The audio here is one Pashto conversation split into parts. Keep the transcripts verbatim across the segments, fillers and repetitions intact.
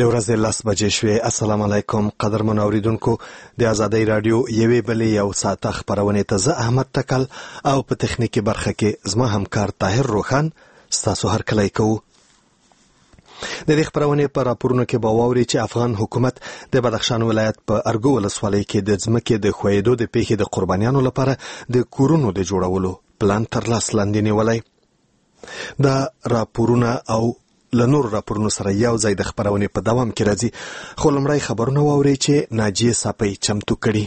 د ورځې لس بجې شوې. السلام علیکم قدرمنو اوریدونکو، د آزادۍ رادیو یوې بلې یو ساعته خپرونې ته زه احمد تکل او په تخنیکي برخه کې زما همکار طاهر روخان ستاسو هرکلی کوو. د دې خپرونې په راپورونو کې به واورئ چې افغان حکومت د بدخشان ولایت په ارګو ولسوالۍ کې د ځمکې د ښویېدو د پیښې د قربانیانو لپاره د کورونو د جوړولو پلان تر لاس لاندې نیولی. دا راپورونه او له نور راپورونو سره یو ځای د خپرونې په دوام کې راځي، خو لومړی خبرونه واورئ چې ناجیه ساپۍ چمتو کړي.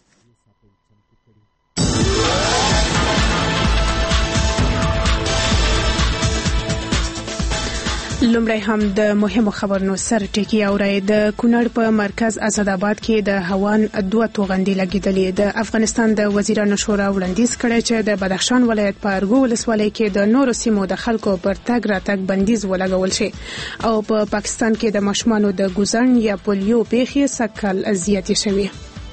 لومړی هم د مهمو خبرونو سر ټکی اورئ. د کونړ په مرکز اسداباد کې د هوان دوه توغندي لګیدلې. د افغانستان د وزیرانو شورا وړاندیز کړی چې د بدخشان ولایت په ارګو ولسوالۍ کې د نورو سیمو د خلکو پر تګ راتګ بندیز ولګول شي. او په پاکستان کې د ماشومانو د ګوزن یا پولیو پیښې سږکال زیاتې شوې.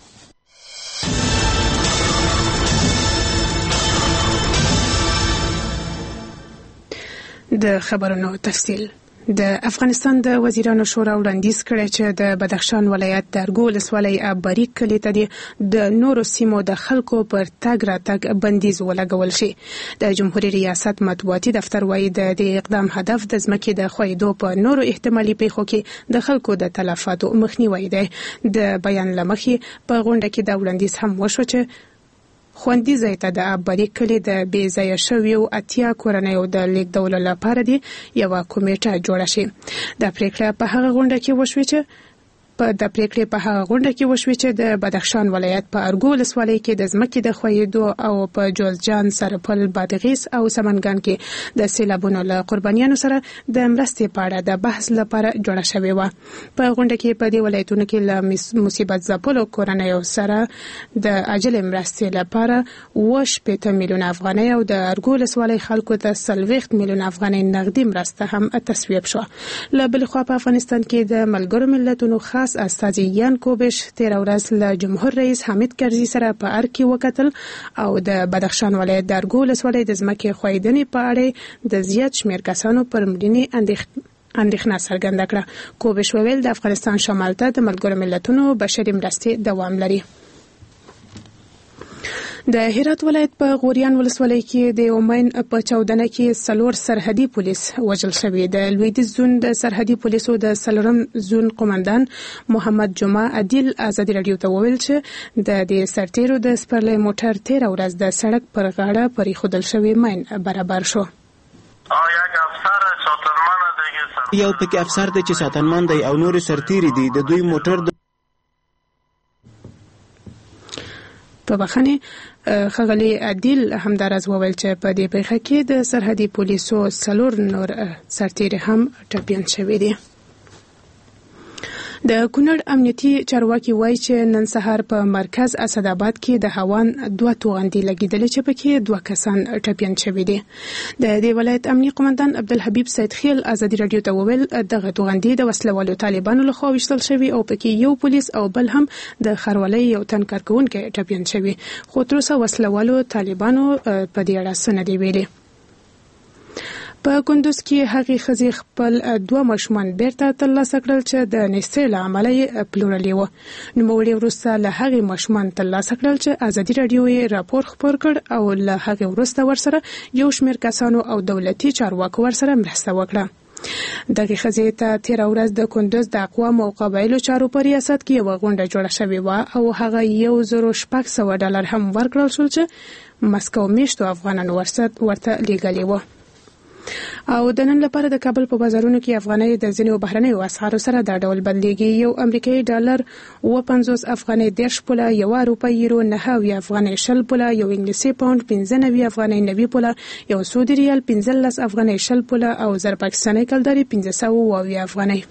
د خبرونو تفصیل. د افغانستان د وزیرانو شورا وړاندیز کړی چې د بدخشان ولایت د ارګو ولسوالۍ اباریک کلي ته د نورو سیمو د خلکو پر تګ راتګ بندیز ولګول شي. د جمهوریت ریاست مطبوعاتي دفتر وایي د دې اقدام هدف د ځمکې د ښویېدو په نورو احتمالي پیښو کې د خلکو د تلفاتو مخنیوی دی. د بیان له مخې په غونډه کې دا وړاندیز هم وشو چې خوندي ځای ته د اباریک کلي د بې ځایه شویو اتیا کورنیو د لیږدولو لپاره دی یوه کمیټه جوړه شي. دا پریکړه په هغه غونډه کې وشوه چې په د پریکړې په هغه غونډه کې وشوه چې د بدخشان ولایت په ارګو ولسوالۍ کې د ځمکې د ښویېدو او په جوزجان، سرپل، بادغیس او سمنګان کې د سیلابونو له قربانیانو سره د مرستې په اړه د بحث لپاره جوړه شوې وه. په غونډه کې په دې ولایتونو کې له مصیبت ځپلو کورنیو سره د عاجلې مرستې لپاره اوه شپېته میلیونه افغانۍ او د ارګو ولسوالۍ خلکو ته څلوېښت میلیونه افغانۍ نغدي مرسته هم تصویب شوه. له بلې خوا په افغانستان کې د ملګرو ملتونو خاص استازي یان کوبش تیر ورځ له جمهور رئیس حامد کرزي سره په ارګ کې وکتل او د بدخشان ولایت د ارګو ولسوالۍ د ځمکې ښویېدنې په اړه د زیات شمېر کسانو پر مړینې اندېښنه څرګنده کړه. کوبش وویل د افغانستان شمال ته د ملګرو ملتونو بشري مرستې دوام لري. د هرات ولایت په غوریان ولسوالۍ کې د اومین په چاودنه کې څلور سرحدي پولیس وژل شوي. د لویدیځ زون د سرحدي پولیسو د څلورم زون قومندان محمد جمعه عدیل ازادي رادیو ته وویل چې د دې سرتیرو د سپرلۍ موټر تیره ورځ د سړک پر غاړه پرېښودل شوی مین برابر شو. یو پکې افسر دی چې ساتنمن دی او نور سرتیري دي. د دوی موټر په بخښنې ښاغلي عدیل همداراز وویل چې په دې پیښه کې د سرحدي پولیسو څلور نور سرتیري هم ټپیان شوي دي. د کونړ امنیتي چارواکي وایي چې نن سهار په مرکز اسداباد کې د هوان دوه توغندي لګیدلې چې پکې دوه کسان ټپیان شوي دي. د دې ولایت امنیتي قومندان عبدالحبیب سید خیل ازادي رادیو ته وویل دغه توغندي د وسلوالو طالبانو لخوا ویشتل شوي او پکې یو پولیس او بل هم د ښاروالۍ یو تن کارکوونکی ټپیان شوي، خو تر اوسه وسلوالو طالبانو په دې اړه څه نه دي ویلي. په کندوز کې هغې ښځې خپل دوه ماشومان بیرته ترلاسه کړل چې د نېستۍ له امله یې پلورلي وو. نوموړي وروسته له هغې ماشومان ترلاسه کړل چې ازادي راډیو یې راپور خپور کړ او له هغې وروسته ورسره یو شمېر کسانو او دولتي چارواکو ورسره مرسته وکړه. دغې ښځې ته تېره ورځ د کندوز د اقوامو او قبایلو چارو په ریاست کې یوه غونډه جوړه شوې وه او هغه یو زرو شپږ سوه ډالر هم ورکړل شول چې مسکو میشتو افغانانو ورته لیږلي وه. او د نن لپاره د کابل په بازارونو کې افغانۍ د ځینو بهرنیو اسعارو سره دا ډول بدلیږي. یو امریکایي ډالر اوه پنځوس افغانۍ دېرش پوله، یوه اروپایي یورو نهه اویا افغانۍ شل پوله، یو انګلیسي پاونډ پنځه نوي افغانۍ نوي پوله، یو سعودي ریال پنځلس افغانۍ شل پوله او زر پاکستاني کلداري پنځه سوه اوه اویا افغانۍ.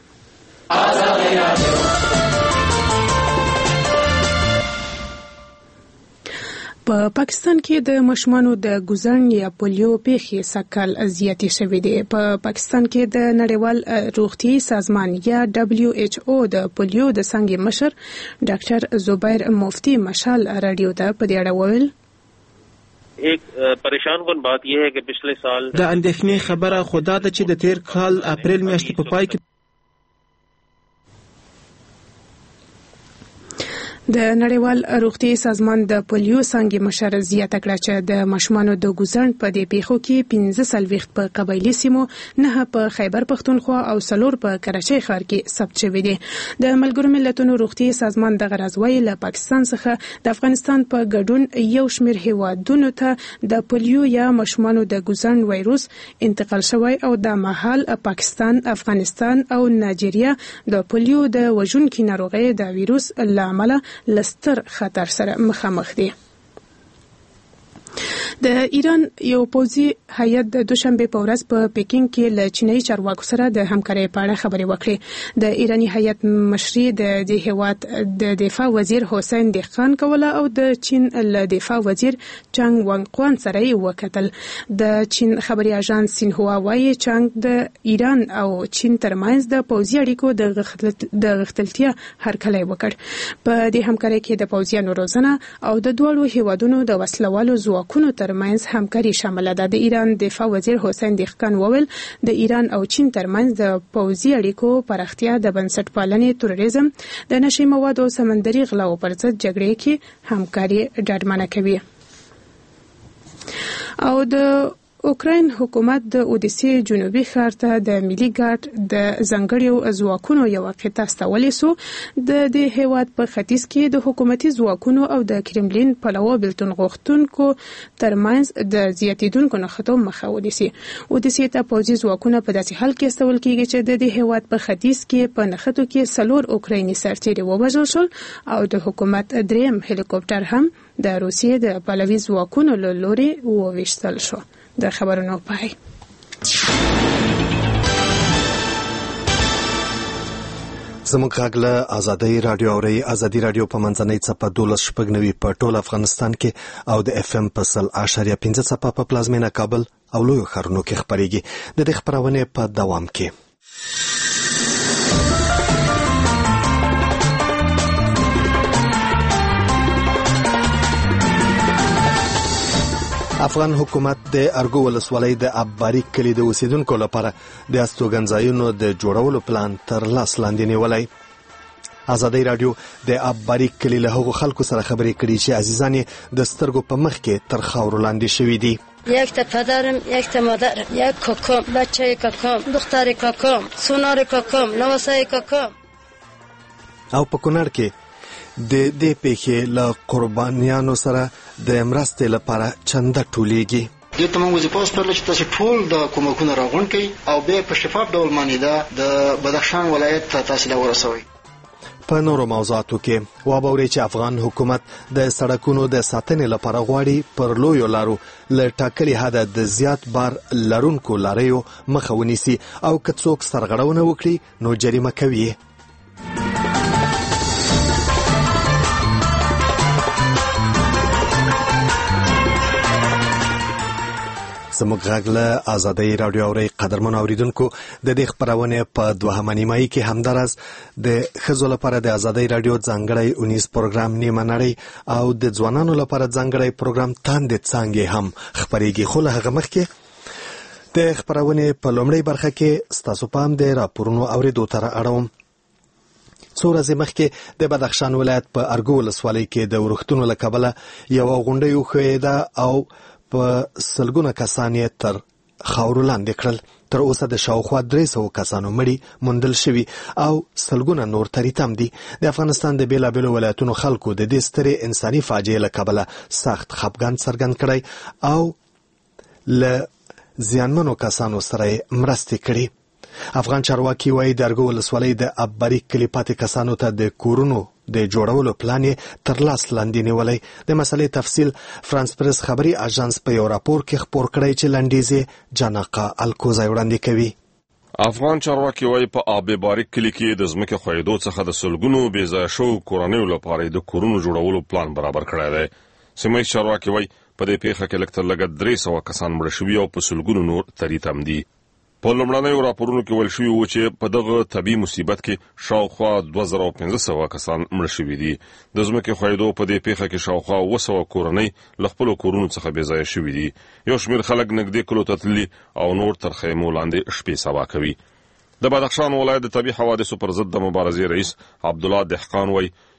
په پاکستان کې د ماشومانو د ګوزن یا پولیو پیښې سږکال زیاتې شوې دي. په پاکستان کې د نړیوال روغتیايي سازمان یا دبلیو ایچ او د پولیو د څانګې مشر ډاکټر زبیر مفتی مشال رادیو ته په دې اړه وویل ایک پریشان کن بات یہ ہے کہ پچھلے سال د اندېښنې خبره خو دا ده چې د تیر کال اپریل میاشتې په پای کې د نړیوال روغتي سازمان د پولیو څنګه مشر زیاته کړه چې د ماشومانو د ګوزن په دې پیښو کې پنځه سلويخت په قبایلی سیمو، نه په خیبر پختونخوا او څلور په کراچۍ ښار کې ثبت شوی دی. د ملګرو ملتونو روغتي سازمان د غرضوي له پاکستان څخه د افغانستان په ګډون یو شمېر هیوادونو ته د پولیو یا ماشومانو د ګوزن وایروس انتقال شوی او د مهال پاکستان، افغانستان او نایجیریا د پولیو د وژونکي ناروغۍ د وایروس له امله لستر خطر سره مخامخ دي. د ایران یو پوځي هیئت د دوشنبه په ورځ په پکین کې له چینایي چارواکو سره د همکارۍ په اړه خبرې وکړې. د ایرانی هیئت مشري د دې هیواد د دفاع وزیر حسین دهقان کوله او د چین له دفاع وزیر چانګ وانګقوان سره یې وکتل. د چین خبري اژانس سینهوا وايي چانګ د ایران او چین ترمنځ د پوځي اړیکو د غښتلتیا هرکلی وکړ. په دې همکارۍ کې د پوځیانو روزنه او د دوه هیوادونو د وسلوالو ځواکونو ترمنځ همکاري شامل ده. د ایران دفاع وزیر حسین دهقان وویل د ایران او چین ترمنځ د پوځي اړیکو پراختیا د بنسټپالنې، تروریزم، د نشي موادو او سمندري غلاو پر ضد جګړې کې همکاري ډاډمنه کوي. او د اوکراین حکومت د اودیسې جنوبي ښار ته د ملي ګارد د ځانګړو ځواکونو یو قطعه استولې سو. د دې هیواد په ختیځ کې د حکومتي ځواکونو او د کرملین پلوه بلتون غوښتونکو ترمنځ د زیاتیدونکو نښتو مخه ونیسي. اودیسې ته پوځي ځواکونه په داسې حال کې استول کیږي چې د دې هیواد په ختیځ کې په نښتو کې څلور اوکرایني سرتیري ووژل شول او د حکومت دریم هلیکوپټر هم د روسیې د پلوي ځواکونو له لوري وویشتل شو. د خبرونو پای. زموږ غږ له ازادۍ رادیو اوري. ازادي رادیو په منځنۍ څپه دولس شپږ نوي په ټول افغانستان کې او د اف ام په سل اشاریه پنځه څپه په پلازمینه کابل او لویو ښارونو کې خپرېږي. د دې خپرونې په دوام کې افغان حکومت د ارګو ولسوالۍ د ابباري کلي د اوسیدونکو لپاره د استوګنځایونو د جوړولو پلان تر لاس لاندې نیولی. ازادۍ رادیو د ابباري کلي له هغو خلکو سره خبرې کړي چې عزیزان یې د سترګو په مخ کې تر خاورو لاندې شوي دي. یک تا پدرم، یک تا مادرم، یک کاکام، بچه کاکام، دختر کاکام، سونار کاکام، نواسه کاکام. او په کونړ کې د دې پیښې له قربانیانو سره د مرستې لپاره چنده ټولیږي. دې ته موږ وظیفه وسپارله چې تاسو ټول د کومکونه راغونډ کړئ او بیا په شفاف ډول مانیده د بدخشان ولایت ته تاسو لا ورسوئ. په نورو موضوعاتو کې وابورئ چې افغان حکومت د سړکونو د ساتنې لپاره غواړي پر لویو لارو له ټاکلي حده د زیات بار لرونکو لاریو مخه ونیسي او که څوک سرغړونه وکړي نو جریمه کوي. زموږ غږ له ازادۍ رادیو اوري. قدرمن اوریدونکو، د دې خپرونې په دوهمه نیمایي کې همدارس د ښځو لپاره د ازادۍ رادیو ځانګړی اونیز پروګرام نیمه نړۍ او د ځوانانو لپاره ځانګړی پروګرام تاندې څانګې هم خپرېږي. خو له هغه مخکې د خپرونې په لومړۍ برخه کې ستاسو پام د راپورونو اوریدو ته رااړوم. څو ورځې مخکې د بدخشان ولایت په ارګو ولسوالۍ کې د ورښتونو له کبله یوه غونډۍ وښویېده او په سلګونه کسان یې تر خاورو لاندې کړل. تر اوسه د شاوخوا درې سوه کسانو مړي موندل شوي او سلګونه نور تریتم دي. د افغانستان د بېلابېلو ولایتونو خلکو د دې سترې انساني فاجعې له کبله سخت خفګان څرګند کړی او له زیانمنو کسانو سره یې مرستې کړي. افغان چارواکي وایي د ارګو ولسوالۍ د ابباري کلي پاتې کسانو ته د کورونو د جوړولو پلان یې تر لاس لاندې نیولی. د مسلې تفصیل فرانس پریس خبري اژانس په یو راپور کې خپور کړی چې لنډیزې جانقه الکوزی وړاندې کوي. افغان چارواکي وایي په ابباري کلي کې د ځمکې ښویېدو څخه د سلګونو بې ځایه شوو کورنیو لپاره د کورونو جوړولو پلان برابر کړی دی. سیمه ییز چارواکي وایي په دې پیښه کې لږ تر لږه درې سوه کسان مړه شوي او په سلګونو نور تریتم دي. په لومړنیو راپورونو کې ویل شوي وو چې په دغه طبي مصیبت کې شاوخوا دوه زره پنځه سوه کسان مړه شوي دي. د ځمکې ښویېدو په دې پیښه کې شاوخوا اوه سوه کورنۍ له خپلو کورونو څخه بې ځایه شوي دي. یو شمېر خلک نږدې کلو ته تللي او نور تر خیمو لاندې شپې سبا کوي. د بدخشان ولایت د طبي حوادثو پر ضد د مبارزې رئیس عبدالله دهقان وایي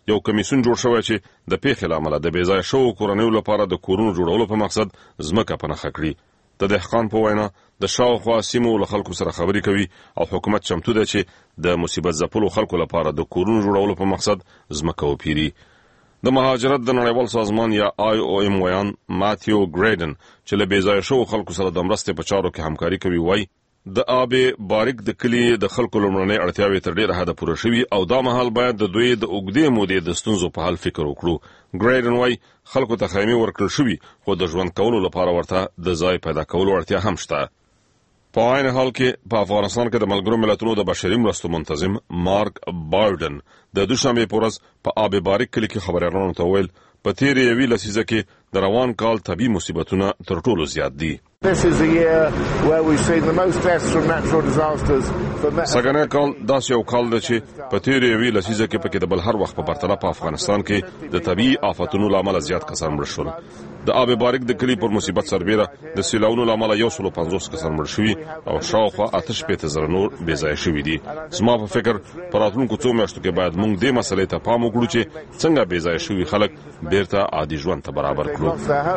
یو کمیسیون جوړ شوی چې د پیښې له امله د بې ځایه شوو کورنیو لپاره د کورونو جوړولو په مقصد ځمکه په نښه کړي. د دهقان په وینا د شاوخوا سیمو له خلکو سره خبرې کوي او حکومت چمتو دی چې د مصیبت ځپلو خلکو لپاره د کورونو جوړولو په مقصد ځمکه وپیري. د مهاجرت د نړیوال سازمان یا آی او ایم ویان ماتیو ګریډن چې له بې ځایه شوو خلکو سره د مرستې په چارو کې همکاري کوي وایي د آب باریک د کلی د خلکو لومړنۍ اړتیاوې تر ډیره حده پوره شوي او دا مهال باید د دوی د اوږدې مودې د ستونزو په حل فکر وکړو. ګریډن وایي خلکو ته خیمې ورکړل شوي خو د ژوند کولو لپاره ورته د ځای پیدا کولو اړتیا هم شته. په عین حال کې په افغانستان کې د ملګرو ملتونو د بشري مرستو منتظم مارک بارډن د دوشنبه په ورځ په آب باریک کلی کې خبريالانو ته ویل په تیرې یوې لسیزه کې د روان کال طبي مصیبتونه تر ټولو زیات دي. This is the year where we've seen the most deaths from natural disasters. سګنه کال داس یو کال د چې په تیرې یوې لسیزه کې پکې د بل هر وخت په پرتله په افغانستان کې د طبي آفتونو لامل زیات کسان مړ شول. د آب باریک د کلی پر مصیبت سربېره د سیلاونو لامل یو سل پنځوس کسان مړ شوي او شاوخوا اته شپېته زره نور بې ځایه شوي دي. زما په فکر په راتلونکو څو میاشتو کې باید موږ دې مسلې ته پام وکړو چې څنګه بې ځایه شوي خلک بیرته عادي ژوند ته برابر کړو.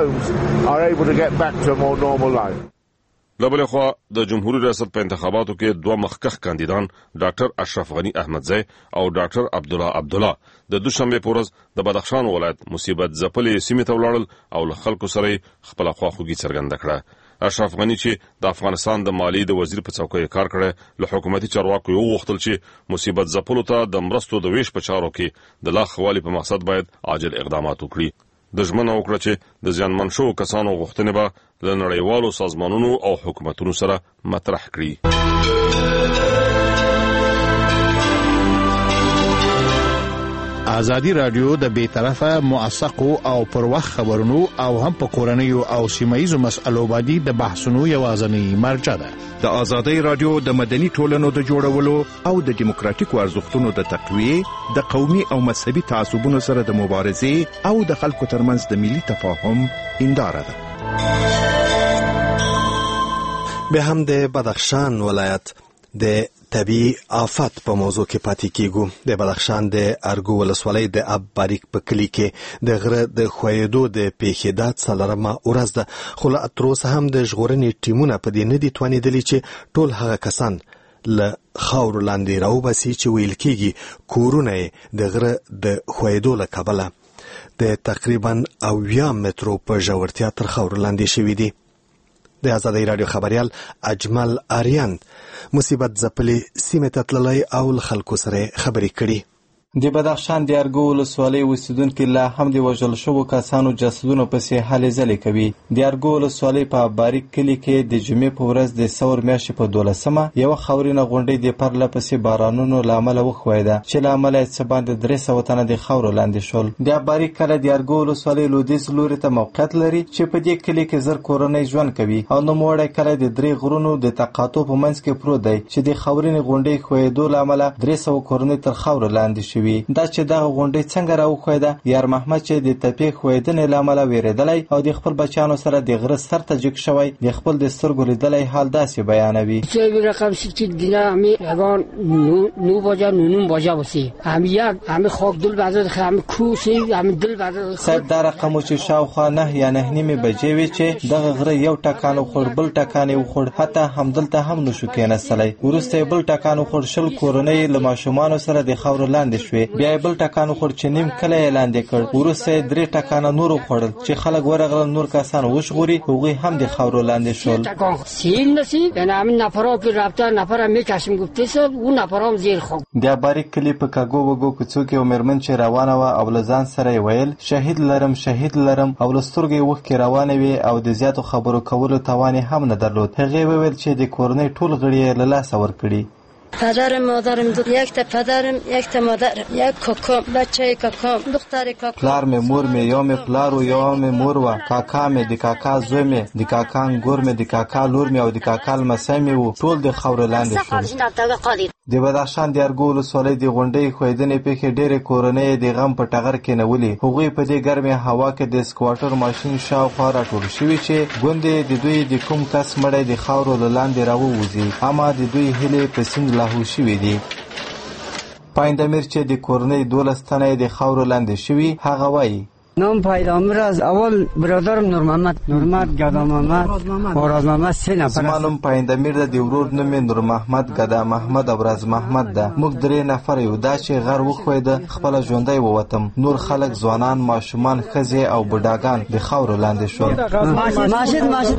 لبل خو د جمهوریت ریاست په انتخاباتو کې دوه مخکښ کاندیدان ډاکټر اشرف غنی احمدزی او ډاکټر عبدالله عبدالله د دوشنبه په ورځ د بدخشان ولایت مصیبت ځپلې سیمې ته ولاړل او له خلکو سره خپل خواخوږي څرګنده کړه. اشرف غنی چې د افغانستان د مالی د وزیر په څوکۍ کار کړی له حکومتي چارواکو یو وغوښتل چې مصیبت ځپلو ته د مرستو د ویش په چارو کې د لا ښه والي په مقصد باید عاجل اقدامات وکړي. د ژمنه وکړه چې د زیانمن شوو کسانو غوښتنې به له نړیوالو سازمانونو او حکومتونو سره مطرح کړي. ازادي رادیو د بیطرفه موثقو او پر وخت خبرونو او هم په کورنیو او سیمایي مسایلو باندې د بحثونو یوازینی مرجع ده. د ازادي رادیو د مدني ټولنو د جوړولو او د دیموکراتیکو ارزښتونو د تقویه د قومي او مذهبي تعصبونو سره د مبارزې او د خلکو ترمنځ د ملي تفاهم هنداره ده. به هم د بدخشان ولایت د طبي آفات په موضوع کې پاتې کیږو. د بدخشان د ارګو ولسوالۍ د اب باریک په کلی کې د غره د خویدو د پیښېدات څلورمه ورځ ده خو لا تر اوسه هم د ژغورنې ټیمونه په دې نه دي توانېدلي چې ټول هغه کسان له خاورو لاندې راوباسي چې ویل کېږي کورونه د غره د خویدو له کبله د تقریبا اویا مترو په ژورتیا تر خاورو لاندې شوي دي. د ازادي رادیو خبريال اجمل آریان مصیبت ځپلې سیمې ته تللی او له خلکو سره خبرې کړي. د بدخشان د ارګو ولسوالۍ اوسیدونکي لا هم د وژل شوو کسانو جسدونو پسې هلې ځلې کوي. د ارګو ولسوالۍ په باریک کلي کې د جمعې په ورځ د ثور میاشتې په دولسمه یوه خاورینه غونډۍ د پرله پسې بارانونو له امله وښویده چې له امله یې څه باندې درې سوه تنه د خاورو لاندې شول. د باریک کلی د ارګو ولسوالۍ لویدیځ لوري ته موقعیت لري چې په دې کلي کې زر کورنۍ ژوند کوي او نوموړی کلی د درې غرونو د تقاطع په منځ کې پروت دی چې د خاورینې غونډۍ ښویېدو له امله درې سوه کورنۍ تر خاورو لاندې شوي. دا چې دغه غونډۍ څنګه راوښویده، یار محمد چې د تپې ښویدنې له امله وېرېدلی او د خپل بچیانو سره د غره سر ته جګ شوی د خپل د سترګو لیدلی حال داسې بیانوي. رقم سیتی دینا همی اگان نو باجا نونون باجا بسی همی یک همی خاک دل بزرد همی کوسی همی دل بزرد صاحب دا رقم چې شاوخوا نه یا نه نیمې بجې وي چې دغه غره یو ټکان وخوړ بل ټکان یې وخوړ حتی همدلته هم نشو کېنستلی. وروسته بل ټکان وخوړ شل کورنۍ له ماشومانو سره د خاورو لاندې شوې. بیا بل ټکان وخوړ چې نیم کلی یې لاندې کړ. وروسته درې ټکانه نور وخوړل چې خلک ورغلل نور کسان وژغوري هغوی هم د خاورو لاندې شول. سیل نصیب یعنی همین نفرها که رفته نفرها میکشیم گفته سر اون نفرها هم زیر خوب. د باریک کلی په کاګو وګو کوڅو کې یو مېرمن چې روانه وه او له ځان سره یې ویل شهید لرم شهید لرم او له سترګو یې اوښکې روانې وې او د زیاتو خبرو کولو توان یې هم نه درلود. هغې وویل چې د کورنۍ ټول غړي یې له لاسه ورکړي. پدرم مادرم دو یک تا پدرم یک تا مادرم یک کاکام بچه کاکام دختر کاکام پلار می مور می یا می پلار و یا می مور و کاکا می د کاکا زوی می د کاکا ګور می د کاکا لور می او د کاکا لمسی می و ټول د خاورو لاندې شول. د بدخشان د ارګو ولسوالۍ د غونډۍ ښویدنې پیښې ډېرې کورنۍ د غم په ټغر کې نولي. هغوی په دې ګرمې هوا کې د سکواټر ماشین شاوخوا راټول شوي چې ګوندې د دوی د کوم کس مړی د خاورو له لاندې راووځي اما د دوی هیلې په سیند لاهو شوي دي. پاینده میر چې د کورنۍ دولس تنه د خاورو لاندې شوي هغه وایي نام پیغمبر از اول برادرم نور محمد نور محمد گدا محمد راز محمد سه نفر زما نوم پاینده میر د ورور نوم نور محمد گدا محمد او راز محمد ده. موږ درې نفر یو. دا چې غر وخویده خپل ژوندۍ ووتم. نور خلک ځوانان ماشومان ښځې او بوډاګان د خاورو لاندې شول. ماشد ماشد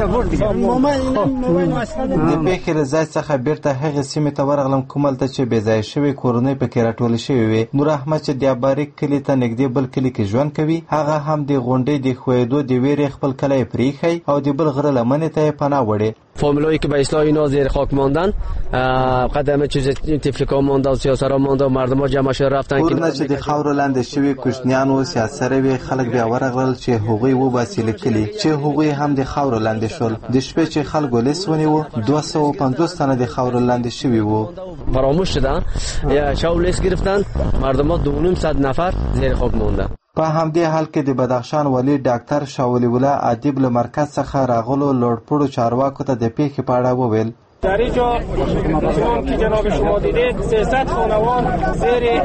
د پیښې له ځای څخه بیرته هغې سیمې ته ورغلم کوملته چې بې ځایه شوې کورنۍ پکې راټولې شوې وې. نور احمد چې د اباریک کلي ته نږدې بل کلي کې ژوند کوي هغه هم د غونډې د خویدو د ویرې خپل کلی پریښی او د بل غره لمنې ته یې پناه وړې. فامیلایی که به اصلاح اینا زیر خاک ماندن قدم چیز تفلیکا مانده و سیاسرا مانده و مردم ها جمع شده رفتن کورونه چې د خاورو لاندې شوي کوچنیانو سیاسره وي خلک بیا ورغلل چې هغوی وباسي له کلي چې هغوی هم د خاورو لاندې شول. د شپې چې خلکو لیس ونیو دوه سوه و پنځوس تنه د خاورو لاندې شوي وو. فراموش شدن شب لیس گرفتن مردم ها دو نیم صد نفر زیر خاک ماندن. په همدې حال کې د بدخشان ولی ډاکټر شاولی الله ادیب له مرکز څخه راغلو لوړپوړو چارواکو ته د پیښې په اړه وویل. در اینجا همون که جناب شما دیدید سیصد خانوار زیر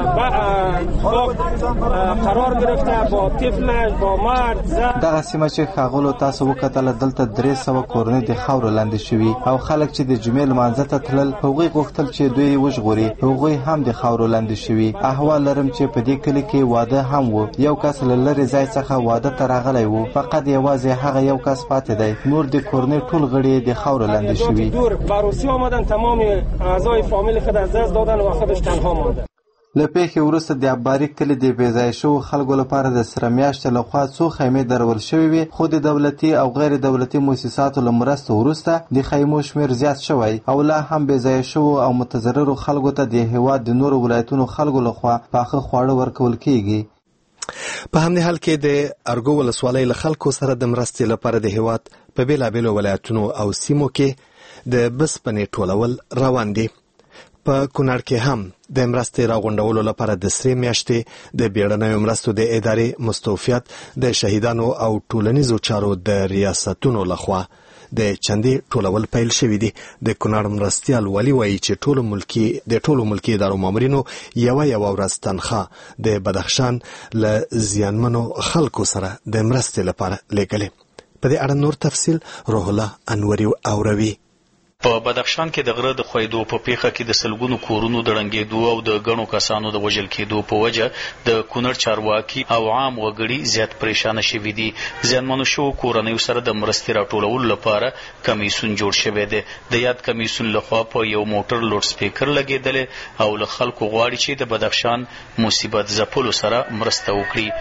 خاک قرار گرفته با طفل با مرد زن. دغه سیمه چې ښاغلو تاسو وکتل دلته درې سوه کورنۍ د خاورو لاندې شوي او خلک چې د جمعې لمانځه ته تلل هغوی غوښتل چې دوی وژغوري. هغوی هم د خاورو لاندې شوي. احوال لرم چې په دې کلي کې واده هم و. یو کس له لرې ځای څخه واده ته راغلی و. فقط یوازې هغه یو کس پاتې دی. نور د کورنۍ ټول غړي د خاورو لاندې شوي. باروسی آمدن تمام اعضای فامیل خود از دست دادن و خودش تنها مانده. له پیښې وروسته د اباریک کلي د بې ځایه شوو خلکو لپاره د سره میاشتې لخوا څو خیمې درول شوې وې خو د دولتي او غیر دولتي مؤسساتو له مرستو وروسته د خیمو شمېر زیات شوی او لا هم بې ځایه شوو او متضررو خلکو ته د هېواد د نورو ولایتونو خلکو لخوا پاخه خواړه ورکول کیږي. په همدې حال کې د ارګو ولسوالۍ له خلکو سره د مرستې لپاره د هېواد په بېلابېلو ولایتونو او سیمو کې د بسپنې ټولول روان دي. په کونړ کې هم د مرستې راغونډولو لپاره د سرې میاشتې د بیړنیو مرستو د ادارې مستوفیت د شهیدانو او ټولنیزو چارو د ریاستونو لخوا د چندې ټولول پیل شوي دي. د کونړ مرستیال ولی وایي چې ټولو ملکي د ټولو ملکي ادارو مامورینو یوه یوه ورځ تنخواه د بدخشان له زیانمنو خلکو سره د مرستې لپاره لیږلې. په دې اړه نور تفصیل روح الله انوري اوروي. په بدخشان کې د غره د خویدو په پیښه کې د سلګونو کورونو د ړنګېدو او د ګڼو کسانو د وژل کېدو په وجه د کونړ چارواکي او عام وګړي زیات پریشانه شوي دي. زیانمنو شوو کورنیو سره د مرستې راټولولو لپاره کمیسیون جوړ شوی دی. د یاد کمیسیون لخوا په یو موټر لوډ سپیکر لګېدلی او له خلکو غواړي چې د بدخشان مصیبت ځپلو سره مرسته وکړي.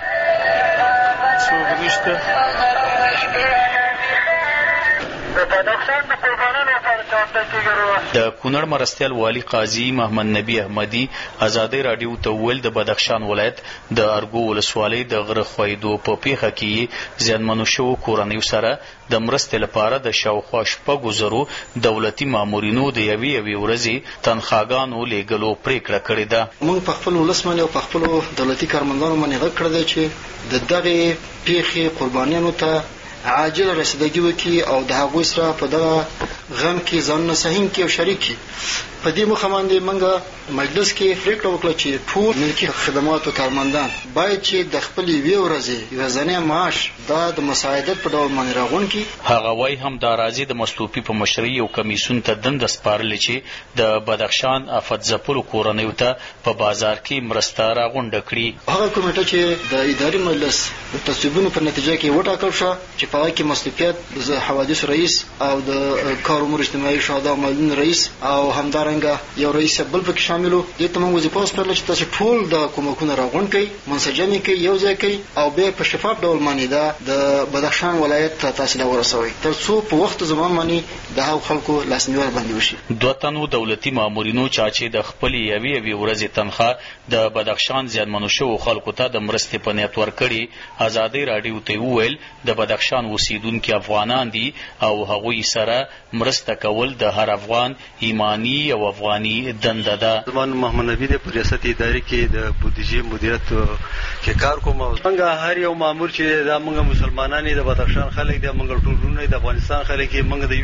د کونړ مرستیال والی قاضي محمد نبی احمدی ازادي رادیو ته ویل د بدخشان ولایت د ارګو ولسوالۍ د غره خویدو په پیښه کې زیانمنو شوو کورنیو سره د مرستې لپاره د شاوخوا شپږو زرو دولتي مامورینو د یوې یوې ورځې تنخواګانو لیږلو پریکړه کړې ده. موږ په خپل ولس باندې او په خپلو دولتي کارمندانو باندې غږ کړی دی چې د دغې پیښې قربانیانو ته عاجل رسیدګي وکړي او د هغوی سره په دغه غم کې ځانونه سهیم کړي او شریک کړي. په دې موخه باندې موږ مجلس کې پرېکړه وکړه چې ټول ملکي خدماتو کارمندان باید چې د خپلې یوې ورځې ورځنی معاش دا د مساعدت په ډول باندې راغونډ کړي. هغه وایي همدا راځي د مستوفي په مشرۍ یو کمیسیون ته دنده سپارلې چې د بدخشان افت ځپلو کورنیو ته په بازار کې مرسته راغونډه کړي. هغه کمیټه چې د اداري مجلس د تصویبونو په نتیجه کې وټاکل شوه چې په هغه کې مستوفیت د حوادث رئیس او د کار امور اجتماعي شهدا معلولین رئیس او همدارنګه یو رئیس بل پکې شاملو. دې ته موږ وظیفه وسپارله چې تاسو ټول د کومکونه راغونډ کړئ، منسجم یې کړئ، یو ځای کړئ او بیا په شفاف ډول باندې دا د بدخشان ولایت ته تاسو لا ورسوئ تر څو په وخت زمان باندې د هغو خلکو لاسنیوی باندې وشي. دوه تنو دولتي مامورینو چا چې د خپلې یوې یوې ورځې تنخواه د بدخشان زیانمنو شوو خلکو ته د مرستې په نیت ورکړي. ازادي راډیو ته وویل د بدخشان اوسیدونکي افغانان دي او هغوی سره مرسته کول د هر افغان ایمانی او افغاني دنده ده. زمان محمد نبی د ریاست ادارې کې د بودیجې مدیریت کې کار کوم. څنګه هر یو مامور چې د موږ مسلمانانو د بدخشان خلک د موږ ټولونه د افغانستان خلک موږ د یوې ورځې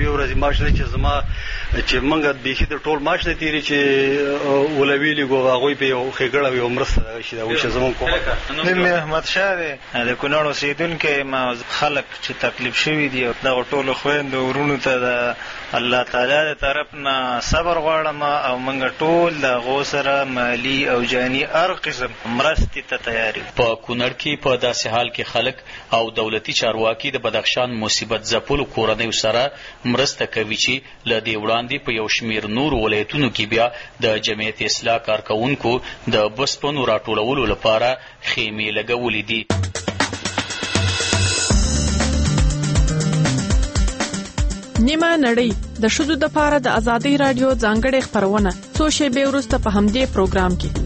معاش دی چې زما چې موږ به د ټول معاش دی تیری چې ولویلی ګو هغه په یو خېګړه یو مرسته شي دا وشه زمون کومه نن احمد شاه دی د کونړ اوسیدونکو ما خلک چې تکلیف شوی دی دا ټول خويند ورونو ته د الله تعالی تر طرف نه صبر غواړم او موږ ټول د غوسره مالی او جانی هر قسم مرستې ته تیاری. په کونړ کې په داسې حال کې خلک او دولتي چارواکي د بدخشان مصیبت ځپلو کورنیو سره مرسته کوي چې له دې وړاندې په یو شمیر نور ولایتونو کې بیا د جمعیت اصلاح کارکونکو د بسپنو راټولولو لپاره خیمې لګولې دي. نیمه نړۍ د ښځو د پاره د ازادي رادیو ځانګړې خبرونه څو شېبې وروسته په همدې پروګرام کې.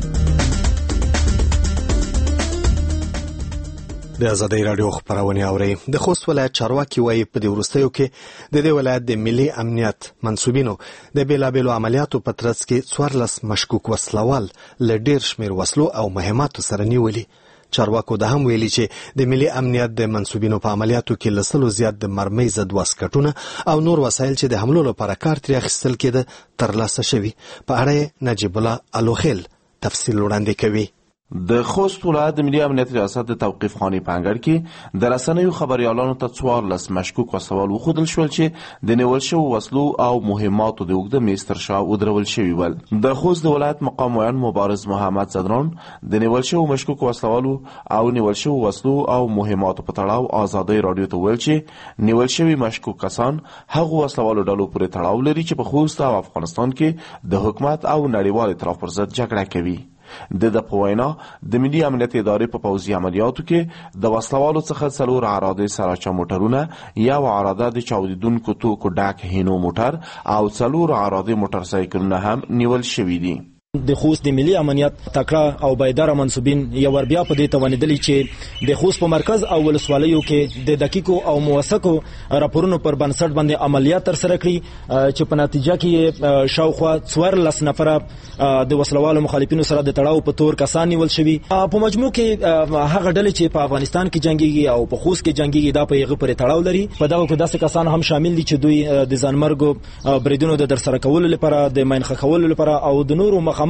د ازادي رادیو خبرونه اوري. د خوست ولایت چارواکي وایي په دې وروستیو کې د دې ولایت د ملي امنیت منسوبینو د بیلابېلو عملیاتو په ترڅ کې څوارلس مشکوک وسلوال له ډېر شمېر وسلو او مهماتو سره نیولي. چارواکو د هم ویلي چې د ملي امنیت د منسوبینو په عملیاتو کې لسلو زیات د مرمۍ ضد واسکټونه او نور وسایل چې د حملو لپاره کار ترې اخیستل کېده ترلاسه شوي. په اړه یې نجیب الله الوخیل تفصیل وړاندې کوي. د خوست ولایت د ملي امنیت ریاست د توقیف خانې په انګړ کې د رسنیو خبريالانو ته څوارلس مشکوک وسوال وښودل شول چې د نیول شوو وسلو او مهماتو د اوږده میز تر شا ودرول شوي ول. د خوست د ولایت مقام معین مبارز محمد زدران د نیول شوو مشکوک وسلوالو او نیول شوو وسلو او مهماتو په تړاو ازادي رادیو ته ویل چې نیول شوي مشکوک کسان هغو وسلوالو ډلو پورې تړاو لري چې په خوست او افغانستان کې د حکومت او نړیوال ائتلاف پر ضد جګړه کوي. د د پوینا د ملي امنیت ادارې په پوځي عملیاتو کې د وسلوالو څخه څلور عراده سراچا موټرونه، یو عراده د چاودیدونکو توکو ډک هینو موټر او څلور عراده موټر سایکلونه هم نیول شوي دي. د خوست د ملي امنیت تکړه او بایدار منسوبین یو ور بیا په دې توانیدلی چې د خوست په مرکز او ولسوالیو کې د دقیقو او موثقو راپورونو پر بنسټ باندې عملیات تر سره کړي چې په نتیجه کې شاوخوا څوارلس نفره د وسلوالو مخالفینو سره د تړاو په تور کسان نیول شوي. په مجموع کې هغه ډلې چې په افغانستان کې جنگيږي او په خوست کې جنگيږي دا په یغه پر تړاو لري. په دغه کې داسې کسان هم شامل دي چې دوی د ځانمرګو بریدونو د در سره کولو لپاره د ماینخه کولو لپاره او د نورو مخامخ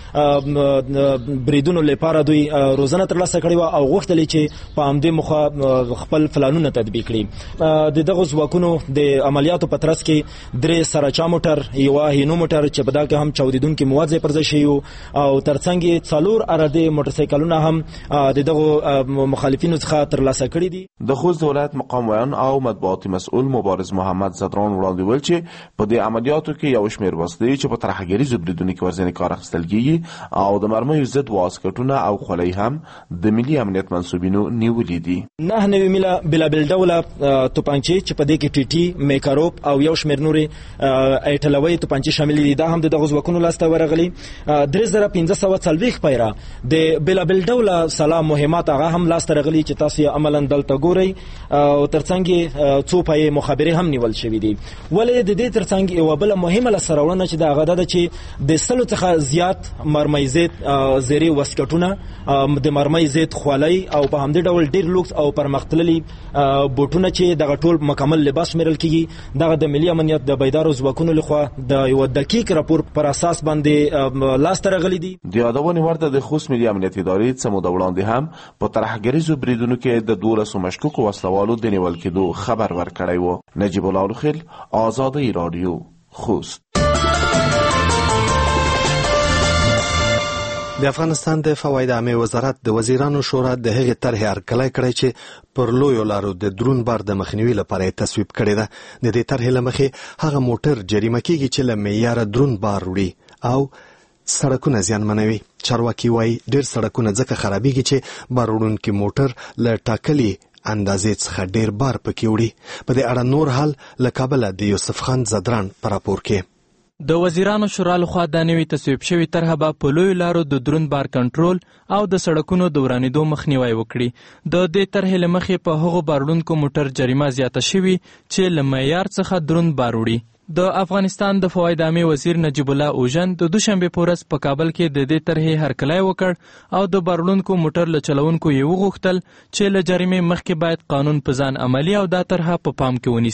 بریدونو لپاره دوی روزنه ترلاسه کړې و او غوښتل چې په همدې مخه خپل پلانونه تطبیق کړي. د دغه ځواکونو د عملیاتو په ترڅ کې درې سراچا موټر، یو هینو موټر چې په دغه هم چاودیدونکو مواد پر ځای شي او ترڅنګ څلور اراده موټر سایکلونه هم د دغه مخالفینو څخه ترلاسه کړي دي. د خوست ولایت مقام معین او مطبوعاتي مسؤل مبارز محمد زدران وړاندې ویل چې په دې عملیاتو کې یو شمېر وسلې چې په ترهګریزو بریدونو کې ورځنی کار اخیستل کیږي او د مرمیو ضد واسکټونه او خولۍ هم د ملي امنیت منسوبینو نیولې دي. نه نوي میله بلابل ډوله توپانچې چې په دې کې ټي ټي میکاروپ او یو شمېر نورې ایټلوي توپانچې شامل دي دا هم د دغه ځواکونو لاسته ورغلي. درې زره پنځه سوه څلوېښت پیره د بلابل ډوله سلام مهمات هغه هم لاسته راغلي چې تاسو یې عملا دلته ګورئ او ترڅنګ څو پایې مخابرې هم نیول شوي دي. ولې د دې ترڅنګ یوه بله مهمه لاسته راوړنه چې د هغه ده چې د سلو څخه زیات مرمۍ ضد زیري واسکټونه، د مرمۍ ضد خولۍ او په همدې ډول ډېر لوکس او پرمختللي بوټونه چې دغه ټول مکمل لباس شمیرل کیږي دغه د ملي امنیت د بیدارو ځواکونو لخوا د یو دقیق راپور پر اساس باندې لاس ته راغلي دي. د یادونې وړ ده د خوست ملي امنیت ادارې څه موده وړاندې هم په ترهګریزو بریدونو کې د دولسو مشکوکو وسلوالو د نیول کېدو خبر ورکړی و. نجیب الله الخیل، آزادی رادیو، خوست. د افغانستان د فواید عامه وزارت د وزیرانو شورا د هغې طرحې هرکلی کړی چې پر لویو لارو د درون بار د مخنیوي لپاره یې تصویب کړې ده. د دې طرحې له مخې هغه موټر جریمه کیږي چې له معیاره درون بار وړي او سړکونه زیانمنوي. چارواکي وایي ډېر سړکونه ځکه خرابېږي چې بار وړونکي موټر له ټاکلي اندازې څخه ډېر بار پکې وړي. په دې اړه نور حال له کابله د یوسف خان زدران په راپور کې. د وزیرانو شورا لخوا د نوي تصویب شوي طرحه به په لویو لارو د درون بار کنټرول او د سړکونو د ورانېدو مخنیوی وکړي. د دې طرحې له مخې په هغو بار وړونکو موټر جریمه زیاته شوي چې له معیار څخه درون بار وړي. د افغانستان د فواید عامه وزیر نجیب الله اوژن د دوشنبه په ورځ په کابل کې د دې طرحې هرکلی وکړ او د بار وړونکو موټر له چلونکو یې وغوښتل چې له جریمې مخکې باید قانون په ځان عملي او دا طرحه په پام کې ونیسي.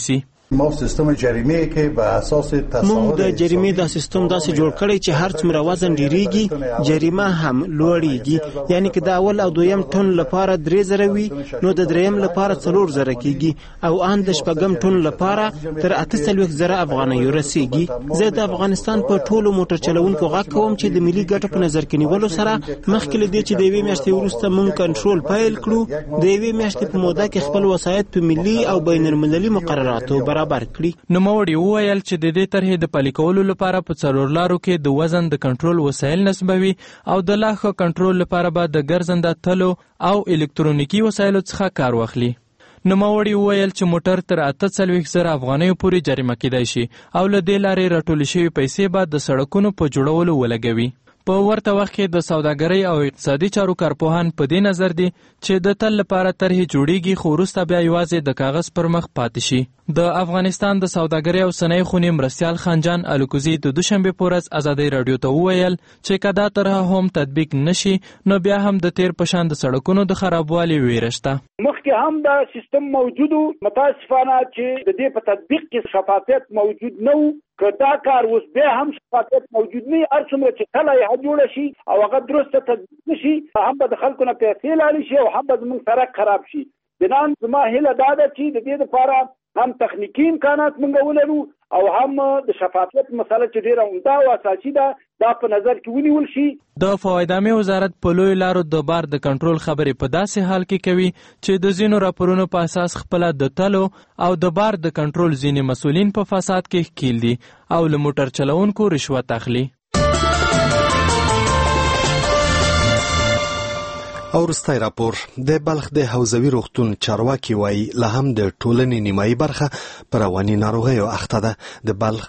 ما سیستم جریمه کې به اساس موږ د جریمې د سیستم داسې جوړ کړی چې هر څومره وزن ډیریږي جریمه هم لوړیږي، یعنی که د اول او دویم ټن لپاره درې زره وي نو د دریم لپاره څلور زره کیږي او ان د شپږم ټن لپاره تر اته څلوېښت زره افغانۍ رسیږي. زه د افغانستان په ټولو موټر چلوونکو غږ کوم چې د ملي ګټو په نظر کې نیولو سره مخکې له دې چې د یوې میاشتې وروسته موږ کنټرول پیل کړو، د یوې میاشتې په موده کې خپل وسایط په ملي او بین المللي مقرراتو برابر کړي. نوموړي وویل چې د دې طرحې د پلي کولو لپاره په څلور لارو کې د وزن د کنټرول وسایل نصبوي او د لا ښه کنټرول لپاره به د ګرځنده تلو او الکترونیکي وسایلو څخه کار واخلي. نوموړي وویل چې موټر تر اته څلوېښت زره افغانیو پورې جریمه کیدای شي او له دې لارې راټولې شوې پیسې به د سړکونو په جوړولو ولګوي. په ورته وخت کې د سوداګرۍ او اقتصادي چارو کارپوهان په دې نظر دي چې د تل لپاره طرحې جوړیږي خو وروسته بیا یوازې د کاغذ پر مخ پاتې شي. د افغانستان د سوداګرۍ او صنایع خونې مرستیال خانجان الوکوزي د دوشنبې په ورځ ازادۍ راډیو ته وویل چې که دا طرحه هم تطبیق نشي نو بیا هم د تیر په شان د سړکونو د خرابوالي ویره شته. مخکې هم دا سیستم موجود و، متاسفانه چې د دې په تطبیق کې شفافیت موجود نه و. که دا کار اوس بیا هم شفافیت موجود نه وي، هر څومره چې کله یې جوړه شي او هغه درسته تطبیق نشي، هم به د خلکو نه پیسې لاړې شي او هم به زموږ سړک خراب شي. بنان زما هیله دا ده چې د دې لپاره هم تخنیکی امکانات موږ ولرو او هم د شفافیت مسله چې ډیره عمده او اساسي ده دا په نظر کې ونیول شي. د فوایدامي وزارت په لوی لارو د بار د کنټرول خبرې په داسې حال کې کوي چې د ځینو راپورونو په اساس خپل د تلو او د بار د کنټرول ځینې مسولین په فساد کې ښکیل دي او له موټر چلوونکو رشوت اخلي. او وروستی راپور د بلخ د حوزوي روغتون چارواکي وایي لا هم د ټولنې نیمایي برخه په رواني ناروغیو اخته ده. د بلخ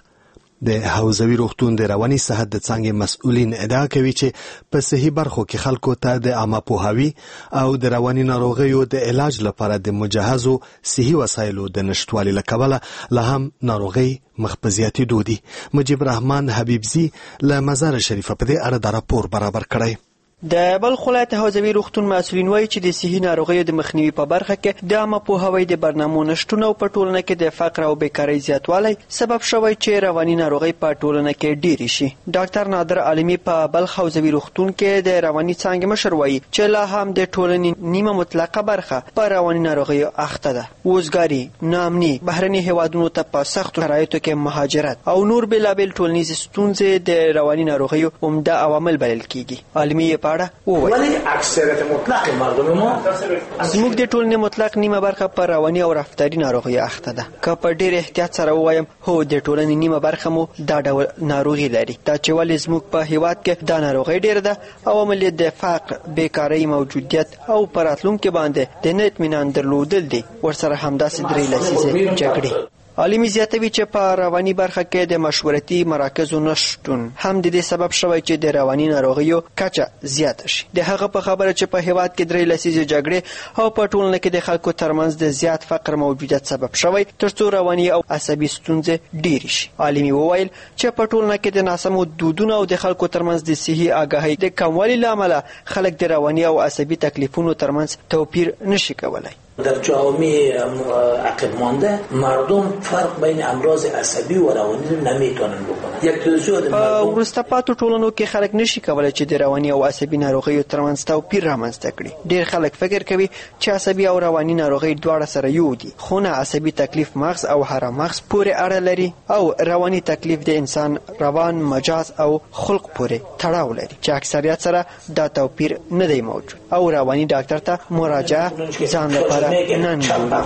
د حوزوي روغتون د رواني صحت د څانګې مسؤلین ادعا کوي چې په صحي برخو کې خلکو ته د عامه پوهاوي او د رواني ناروغیو د علاج لپاره د مجهزو صحي وسایلو د نشټوالي له کبله لا هم ناروغۍ مخ په زیاتېدو دي. مجيب رحمان حبیبزي له مزار شریفه په دې اړه د راپور برابر کړی. د بلخ ولایت حوزوي روغتون مسؤلین وایي چې د صحي ناروغیو د مخنیوي په برخه کې د عامه پوهاوي د برنامو نشتون او په ټولنه کې د فقر او بیکارۍ زیاتوالی سبب شوی چې رواني ناروغۍ په ټولنه کې ډېرې شي. ډاکټر نادر عالمي په بلخ حوزوي روغتون کې د رواني څانګې مشر وایي چې لا هم د ټولنې نیمه مطلقه برخه په رواني ناروغیو اخته ده. وزګاري، ناامني، بهرني هیوادونو ته په سختو شرایطو کې مهاجرت او نور بېلابېل ټولنیز ستونزې د رواني ناروغیو عمده عوامل بلل کیږي. عالمي ولی اکثریت مطلق مردم ما زموږ د ټولنې مطلق نیمه برخه په رواني او رفتاري ناروغیو اخته ده. که په ډېر احتیاط سره ووایم هو د ټولنې نیمه برخه مو دا ډول ناروغي لري. دا چې ولې زموږ په هیواد کې دا ناروغي ډېره ده او عمل د فقر، بیکارۍ موجودیت او په راتلونکي باندې د نه اطمینان درلودل دي. ورسره همداسې درې لسیزې جګړې. عالمي زیاتوي چې په رواني برخه کې د مشورتي مراکزو نشتون هم د دې سبب شوی چې د رواني ناروغیو کچه زیاته شي. د هغه په خبره چې په هیواد کې درې لسیزې جګړې او په ټولنه کې د خلکو ترمنځ د زیات فقر موجودیت سبب شوی ترڅو رواني او عصبي ستونزې ډېرې شي. عالمي وویل چې په ټولنه کې د ناسمو دودونو او د خلکو ترمنځ د صحي آگاهۍ د کموالي له امله خلک د رواني او عصبي تکلیفونو ترمنځ توپیر نشي کولی. در جامعه عقب مانده مردم فرق بین امراض عصبی و روانی رو نمیتونن بکنن. یک توضیح په وروسته پاتو ټولنو کې خلک نشي کولای چې د رواني او عصبي ناروغیو ترمنځ توپیر رامنځته کړي. ډېر خلک فکر کوي چې عصبي او رواني ناروغي دواړه سره یو دي، خو نه. عصبي تکلیف مغز او هر مغز پورې اړه لري او رواني تکلیف د انسان روان، مجاز او خلق پورې تړاو لري چې اکثریت سره دا توپیر نه دی موجود او رواني ډاکټر ته مراجعه ځان لپاره نن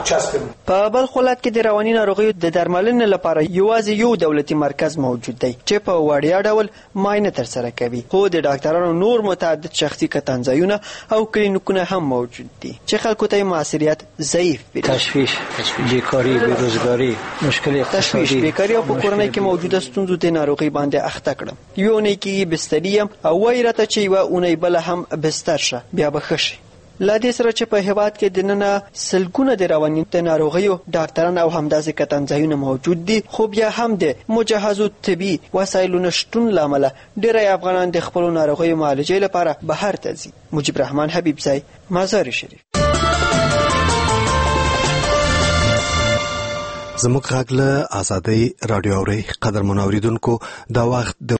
په بلخ ولایت کې د رواني ناروغیو د درملنې لپاره یوازې یو دولتي مرکز موجود دی چې په وړیا ډول معاینه ترسره کوي، خو د ډاکټرانو نور متعدد شخصي کتنځایونه او کلینیکونه هم موجود دي چې خلکو ته معاشرت ضعیف بری. تشویش، بیکاری، بیروزګاری، مشکل اقتصادي، تشویش، بیکاری او په کورنۍ کې موجوده ستونزو د ناروغي باندې اخته کړم. یو اونۍ کې بستري یم او وایي راته چې یوه اونۍ بله هم بستر شه بیا به ښه شي. لا دې سره چې په هیواد کې د ننه سلګونه د رواني ناروغیو ډاکټران او همداسې کتنځایونه موجود دي، خو بیا هم د مجهزو طبي وسایلو نشتون له امله ډېری افغانان د خپلو ناروغیو معالجې لپاره بهر ته ځي. مجيب رحمان حبیبزی، مزار شریف. زموږ غږ له آزادۍ رادیو اوري قدر منوریدونکو دا وخت